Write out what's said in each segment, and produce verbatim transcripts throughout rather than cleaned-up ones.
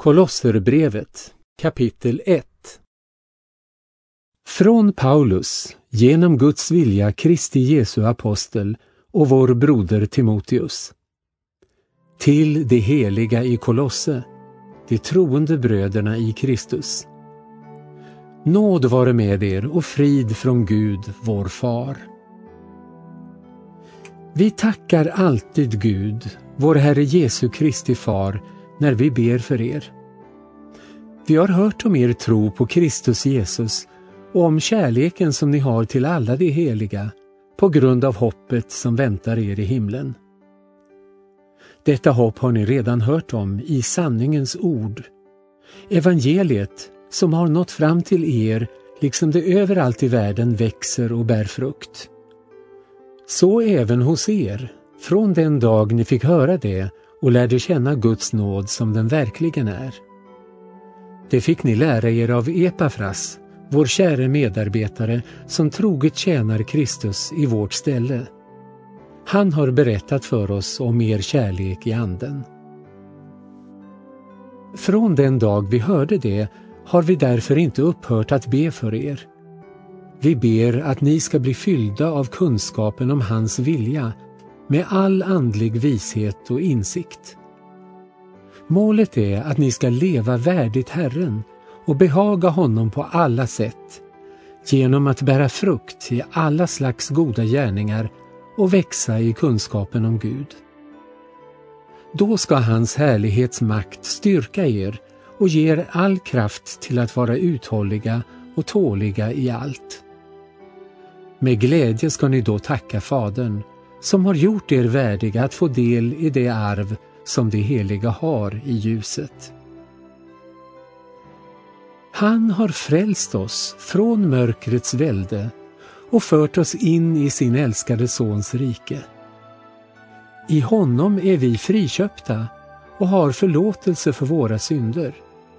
Kolosserbrevet, kapitel ett. Från Paulus, genom Guds vilja Kristi Jesu apostel och vår broder Timoteus. Till de heliga i Kolosse, de troende bröderna i Kristus. Nåd vare med er och frid från Gud, vår far. Vi tackar alltid Gud, vår Herre Jesu Kristi far, när vi ber för er. Vi har hört om er tro på Kristus Jesus och om kärleken som ni har till alla de heliga på grund av hoppet som väntar er i himlen. Detta hopp har ni redan hört om i sanningens ord. Evangeliet som har nått fram till er liksom det överallt i världen växer och bär frukt. Så även hos er, från den dag ni fick höra det och lärde känna Guds nåd som den verkligen är. Det fick ni lära er av Epafras, vår käre medarbetare som troget tjänar Kristus i vårt ställe. Han har berättat för oss om er kärlek i anden. Från den dag vi hörde det har vi därför inte upphört att be för er. Vi ber att ni ska bli fyllda av kunskapen om hans vilja med all andlig vishet och insikt. Målet är att ni ska leva värdigt Herren och behaga honom på alla sätt, genom att bära frukt i alla slags goda gärningar och växa i kunskapen om Gud. Då ska hans härlighetsmakt styrka er och ge er all kraft till att vara uthålliga och tåliga i allt. Med glädje ska ni då tacka Fadern, som har gjort er värdiga att få del i det arv som de heliga har i ljuset. Han har frälst oss från mörkrets välde och fört oss in i sin älskade sons rike. I honom är vi friköpta och har förlåtelse för våra synder.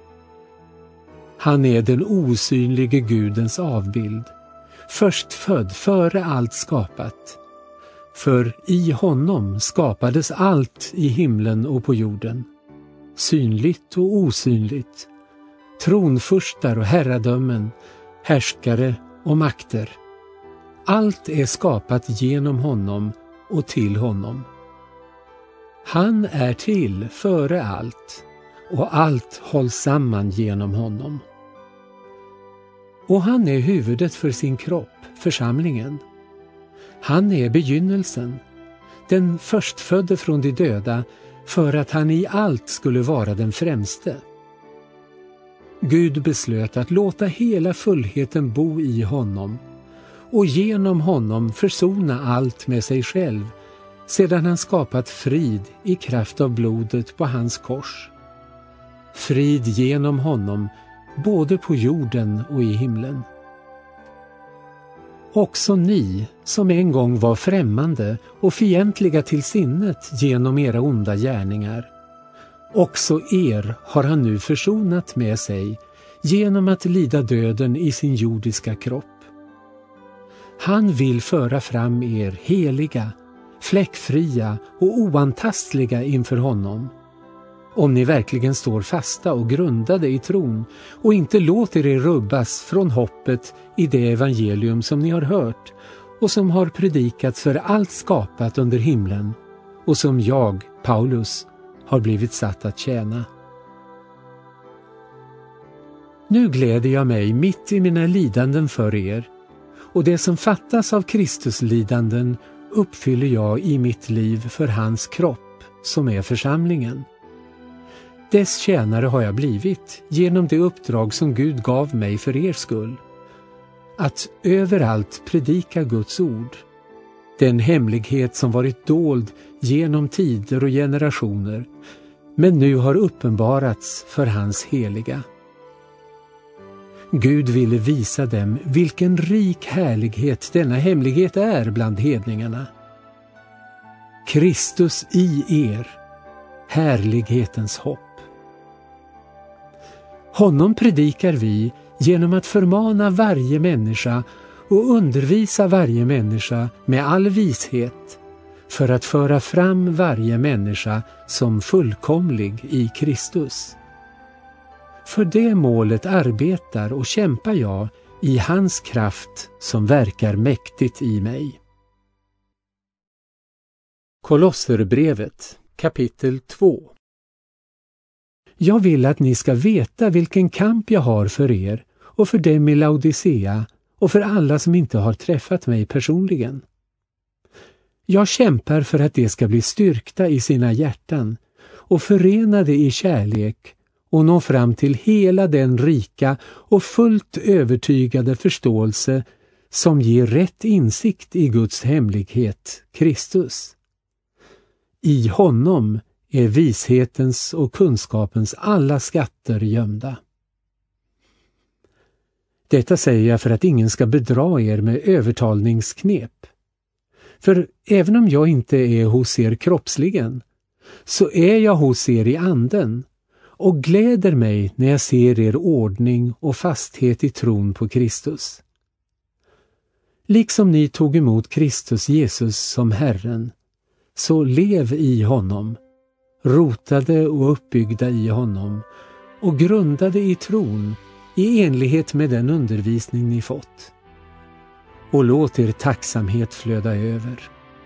Han är den osynlige Gudens avbild, förstfödd före allt skapat. För i honom skapades allt i himlen och på jorden, synligt och osynligt, tronfurstar och herradömen, härskare och makter. Allt är skapat genom honom och till honom. Han är till före allt, och allt hålls samman genom honom. Och han är huvudet för sin kropp, församlingen. Han är begynnelsen, den förstfödde från de döda, för att han i allt skulle vara den främste. Gud beslöt att låta hela fullheten bo i honom och genom honom försona allt med sig själv, sedan han skapat frid i kraft av blodet på hans kors. Frid genom honom, både på jorden och i himlen. Också ni, som en gång var främmande och fientliga till sinnet genom era onda gärningar, också er har han nu försonat med sig genom att lida döden i sin jordiska kropp. Han vill föra fram er heliga, fläckfria och oantastliga inför honom, om ni verkligen står fasta och grundade i tron och inte låter er rubbas från hoppet i det evangelium som ni har hört och som har predikats för allt skapat under himlen och som jag, Paulus, har blivit satt att tjäna. Nu gläder jag mig mitt i mina lidanden för er, och det som fattas av Kristus lidanden uppfyller jag i mitt liv för hans kropp, som är församlingen. Dess tjänare har jag blivit genom det uppdrag som Gud gav mig för er skull, att överallt predika Guds ord, den hemlighet som varit dold genom tider och generationer, men nu har uppenbarats för hans heliga. Gud ville visa dem vilken rik härlighet denna hemlighet är bland hedningarna. Kristus i er, härlighetens hopp. Honom predikar vi genom att förmana varje människa och undervisa varje människa med all vishet, för att föra fram varje människa som fullkomlig i Kristus. För det målet arbetar och kämpar jag i hans kraft som verkar mäktigt i mig. Kolosserbrevet kapitel två. Jag vill att ni ska veta vilken kamp jag har för er och för dem i Laodicea och för alla som inte har träffat mig personligen. Jag kämpar för att de ska bli styrkta i sina hjärtan och förenade i kärlek och nå fram till hela den rika och fullt övertygade förståelse som ger rätt insikt i Guds hemlighet, Kristus. I honom är vishetens och kunskapens alla skatter gömda. Detta säger jag för att ingen ska bedra er med övertalningsknep. För även om jag inte är hos er kroppsligen, så är jag hos er i anden och gläder mig när jag ser er ordning och fasthet i tron på Kristus. Liksom ni tog emot Kristus Jesus som Herren, så lev i honom, rotade och uppbyggda i honom och grundade i tron i enlighet med den undervisning ni fått. Och låt er tacksamhet flöda över.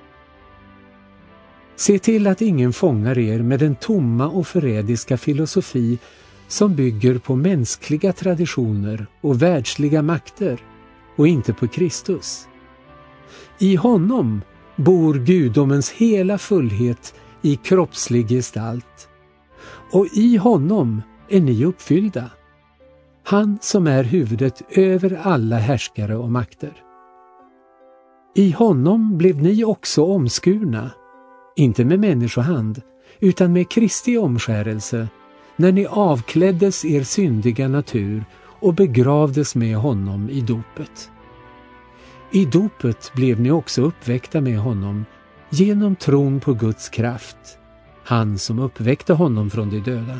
Se till att ingen fångar er med den tomma och förrädiska filosofi som bygger på mänskliga traditioner och världsliga makter och inte på Kristus. I honom bor gudomens hela fullhet i kroppslig gestalt, och i honom är ni uppfyllda, han som är huvudet över alla härskare och makter. I honom blev ni också omskurna, inte med människohand, utan med Kristi omskärelse, när ni avkläddes er syndiga natur och begravdes med honom i dopet. I dopet blev ni också uppväckta med honom genom tron på Guds kraft, han som uppväckte honom från de döda.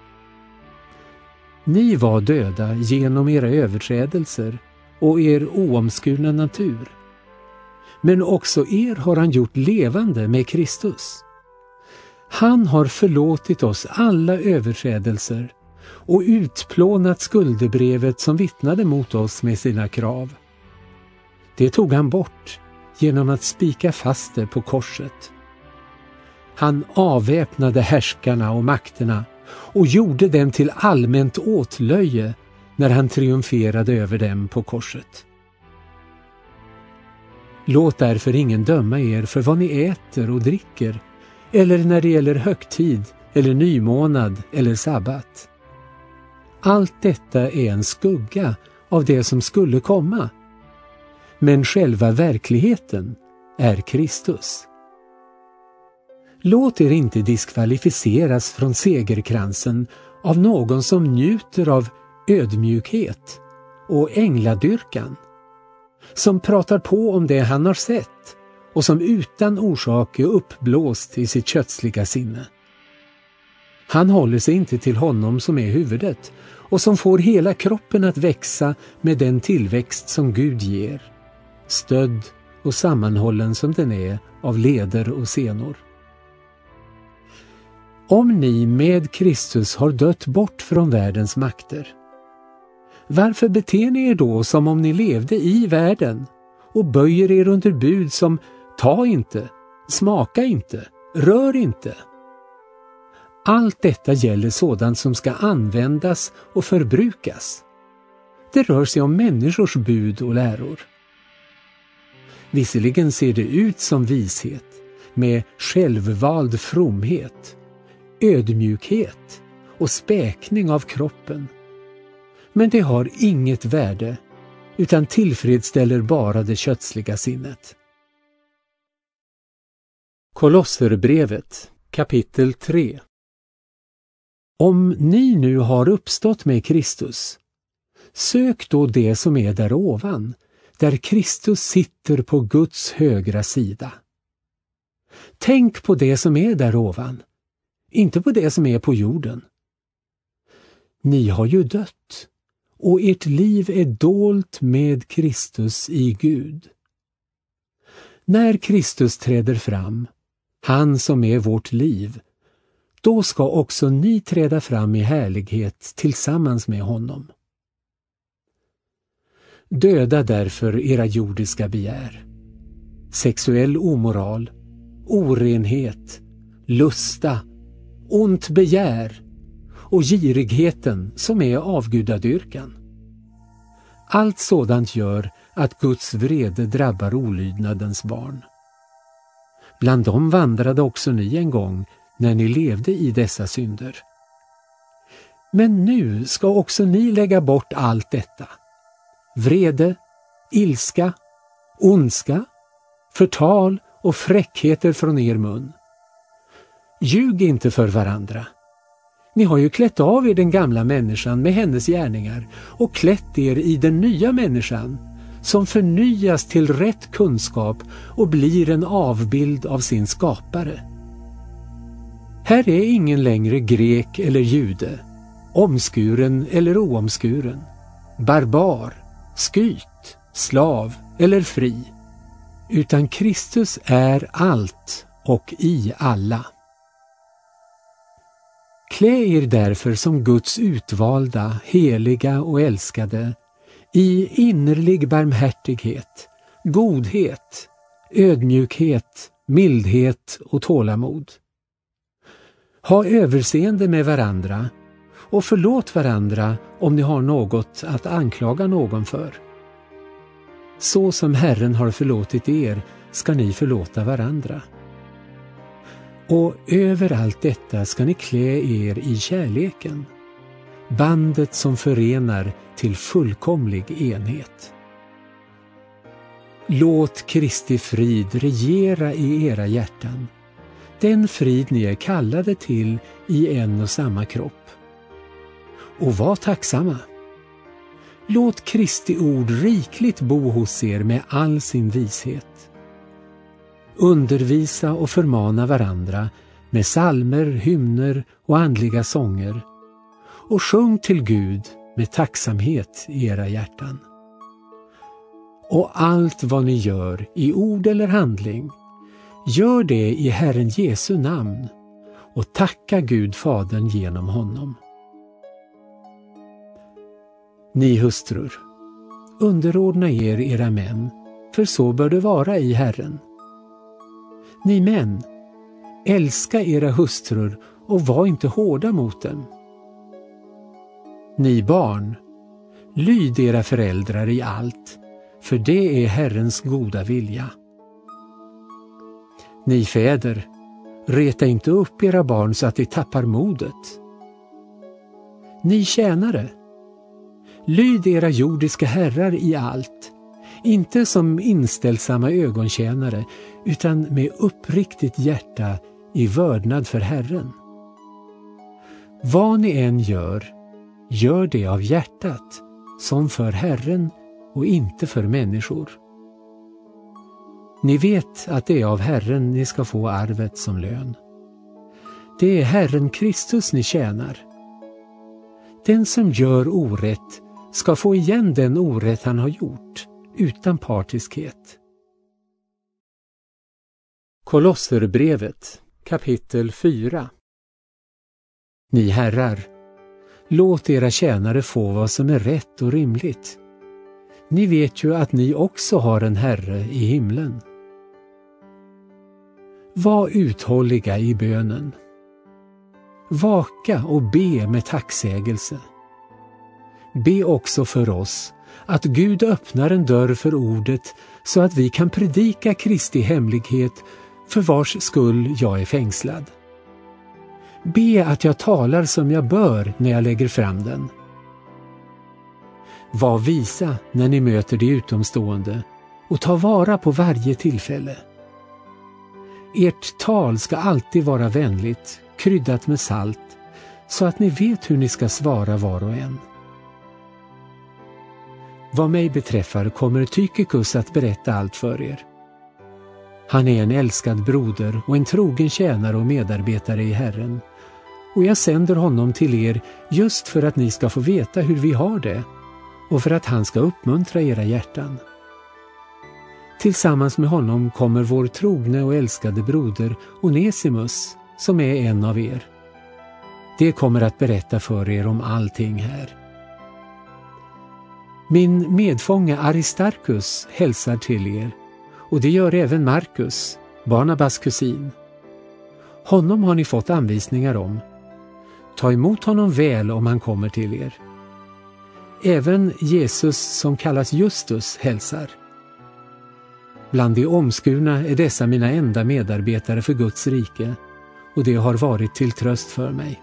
Ni var döda genom era överträdelser och er oomskurna natur. Men också er har han gjort levande med Kristus. Han har förlåtit oss alla överträdelser och utplånat skuldebrevet som vittnade mot oss med sina krav. Det tog han bort genom att spika fast det på korset. Han avväpnade härskarna och makterna och gjorde dem till allmänt åtlöje när han triumferade över dem på korset. Låt därför ingen döma er för vad ni äter och dricker, eller när det gäller högtid, eller nymånad, eller sabbat. Allt detta är en skugga av det som skulle komma. Men själva verkligheten är Kristus. Låt er inte diskvalificeras från segerkransen av någon som njuter av ödmjukhet och ängladyrkan, som pratar på om det han har sett och som utan orsak är uppblåst i sitt kötsliga sinne. Han håller sig inte till honom som är huvudet och som får hela kroppen att växa med den tillväxt som Gud ger, stödd och sammanhållen som den är av leder och senor. Om ni med Kristus har dött bort från världens makter, varför beter ni er då som om ni levde i världen och böjer er under bud som ta inte, smaka inte, rör inte? Allt detta gäller sådant som ska användas och förbrukas. Det rör sig om människors bud och läror. Visserligen ser det ut som vishet, med självvald fromhet, ödmjukhet och späkning av kroppen. Men det har inget värde, utan tillfredsställer bara det kötsliga sinnet. Kolosserbrevet kapitel tre. Om ni nu har uppstått med Kristus, sök då det som är där ovan, där Kristus sitter på Guds högra sida. Tänk på det som är där ovan, inte på det som är på jorden. Ni har ju dött, och ert liv är dolt med Kristus i Gud. När Kristus träder fram, han som är vårt liv, då ska också ni träda fram i härlighet tillsammans med honom. Döda därför era jordiska begär, sexuell omoral, orenhet, lusta, ont begär och girigheten som är avgudadyrkan. Allt sådant gör att Guds vrede drabbar olydnadens barn. Bland dem vandrade också ni en gång när ni levde i dessa synder. Men nu ska också ni lägga bort allt detta: vrede, ilska, ondska, förtal och fräckheter från er mun. Ljug inte för varandra. Ni har ju klätt av er den gamla människan med hennes gärningar och klätt er i den nya människan som förnyas till rätt kunskap och blir en avbild av sin skapare. Här är ingen längre grek eller jude, omskuren eller oomskuren, barbar, skyt, slav eller fri, utan Kristus är allt och i alla. Klä er därför som Guds utvalda, heliga och älskade i innerlig barmhärtighet, godhet, ödmjukhet, mildhet och tålamod. Ha överseende med varandra och förlåt varandra om ni har något att anklaga någon för. Så som Herren har förlåtit er ska ni förlåta varandra. Och över allt detta ska ni klä er i kärleken, bandet som förenar till fullkomlig enhet. Låt Kristi frid regera i era hjärtan, den frid ni är kallade till i en och samma kropp. Och var tacksamma. Låt Kristi ord rikligt bo hos er med all sin vishet. Undervisa och förmana varandra med psalmer, hymner och andliga sånger, och sjung till Gud med tacksamhet i era hjärtan. Och allt vad ni gör i ord eller handling, gör det i Herren Jesu namn och tacka Gud Fadern genom honom. Ni hustrur, underordna er era män, för så bör det vara i Herren. Ni män, älska era hustrur och var inte hårda mot dem. Ni barn, lyd era föräldrar i allt, för det är Herrens goda vilja. Ni fäder, reta inte upp era barn så att de tappar modet. Ni tjänare, lyd era jordiska herrar i allt, inte som inställsamma ögontjänare, utan med uppriktigt hjärta i vördnad för Herren. Vad ni än gör, gör det av hjärtat, som för Herren och inte för människor. Ni vet att det är av Herren ni ska få arvet som lön. Det är Herren Kristus ni tjänar. Den som gör orätt ska få igen den orätt han har gjort, utan partiskhet. Kolosserbrevet, kapitel fyra. Ni herrar, låt era tjänare få vad som är rätt och rimligt. Ni vet ju att ni också har en Herre i himlen. Var uthålliga i bönen. Vaka och be med tacksägelse. Be också för oss att Gud öppnar en dörr för ordet så att vi kan predika Kristi hemlighet, för vars skull jag är fängslad. Be att jag talar som jag bör när jag lägger fram den. Var visa när ni möter de utomstående och ta vara på varje tillfälle. Ert tal ska alltid vara vänligt, kryddat med salt, så att ni vet hur ni ska svara var och en. Vad mig beträffar kommer Tychicus att berätta allt för er. Han är en älskad broder och en trogen tjänare och medarbetare i Herren, och jag sänder honom till er just för att ni ska få veta hur vi har det och för att han ska uppmuntra era hjärtan. Tillsammans med honom kommer vår trogne och älskade broder Onesimus, som är en av er. Det kommer att berätta för er om allting här. Min medfånge Aristarchus hälsar till er, och det gör även Markus, Barnabas kusin. Honom har ni fått anvisningar om. Ta emot honom väl om han kommer till er. Även Jesus, som kallas Justus, hälsar. Bland de omskurna är dessa mina enda medarbetare för Guds rike, och det har varit till tröst för mig.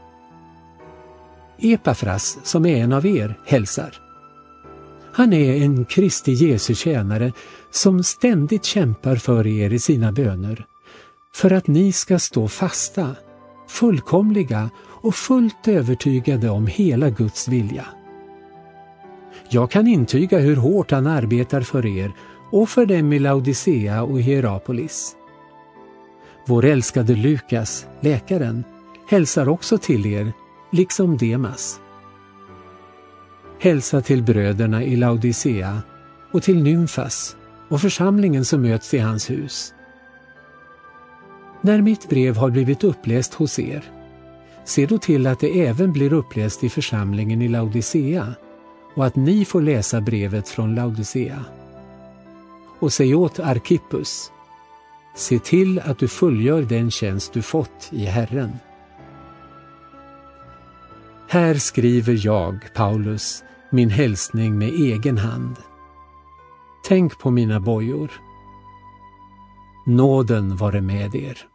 Epafras, som är en av er, hälsar. Han är en Kristi Jesu tjänare som ständigt kämpar för er i sina böner, för att ni ska stå fasta, fullkomliga och fullt övertygade om hela Guds vilja. Jag kan intyga hur hårt han arbetar för er och för dem i Laodicea och Hierapolis. Vår älskade Lukas, läkaren, hälsar också till er, liksom Demas. Hälsa till bröderna i Laodicea och till Nymfas och församlingen som möts i hans hus. När mitt brev har blivit uppläst hos er, se då till att det även blir uppläst i församlingen i Laodicea och att ni får läsa brevet från Laodicea. Och säg åt Arkippus, se till att du fullgör den tjänst du fått i Herren. Här skriver jag, Paulus, min hälsning med egen hand. Tänk på mina bojor. Nåden vare med er.